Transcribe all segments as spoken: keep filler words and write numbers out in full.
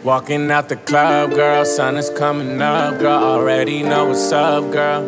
Walking out the club, girl, sun is coming up, girl, already know what's up, girl.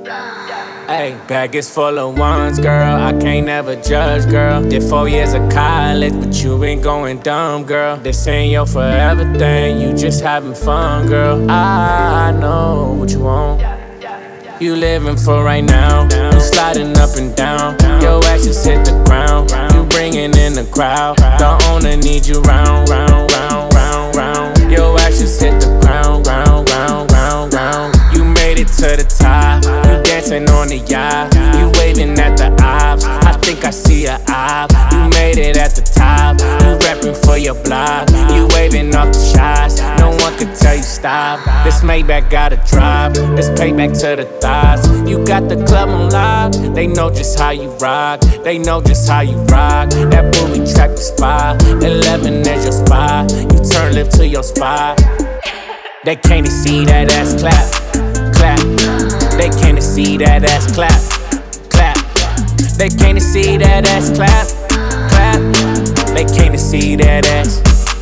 Ay, bag is full of ones, girl, I can't ever judge, girl. Did four years of college, but you ain't going dumb, girl. This ain't your forever thing, you just having fun, girl. I know what you want, you living for right now. You sliding up and down, your actions hit the ground. You bringing in the crowd, the owner need you round, round, round, round, round. Your actions hit the ground, ground, ground, ground, ground. You made it to the top, you dancing on the yacht. You waving at the ops, I think I see a op. You made it at the top, you repping for your block. You waving off the shots, no one could tell you stop. This Maybach got a drive, this payback to the thighs. You got the club on lock, they know just how you rock. They know just how you rock, that booby trap the spot. Eleven is your spot, you turn left to your spot. They can't see that ass clap, clap. They can't see that ass clap, clap. They can't see that ass clap, clap. They can't see that ass.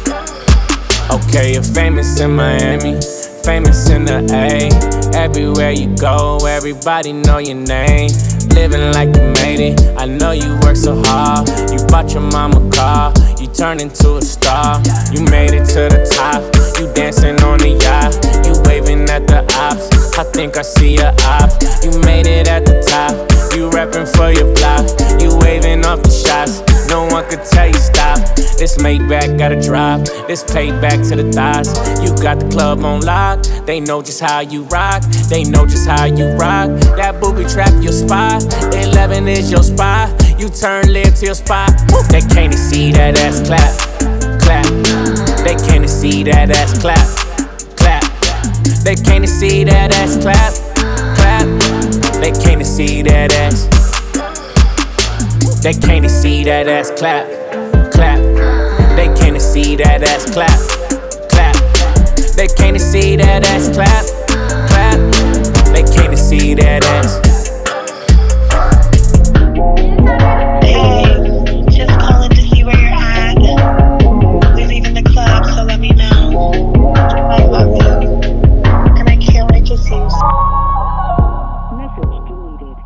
Okay, you're famous in Miami, famous in the A. Everywhere you go, everybody know your name. Living like you made it, I know you work so hard. You bought your mama a car, you turned into a star. You made it to the top, you dancing on the yacht. You waving at the ops, I think I see a op. You made it at the top, you repping for your block. You waving off the shots, no one could tell you stop. This Maybach got a drop, this payback to the thighs. You got the club on lock, they know just how you rock. They know just how you rock, that booby trap your spot. Eleven is your spot, you turn left to your spot. They can't see that ass clap, clap. They can't see that ass clap, clap. They can't see that ass clap, clap. They can't see that ass. They can't see that ass clap, clap. They can't see that ass clap, clap. They can't see that ass clap, clap. They can't see that ass.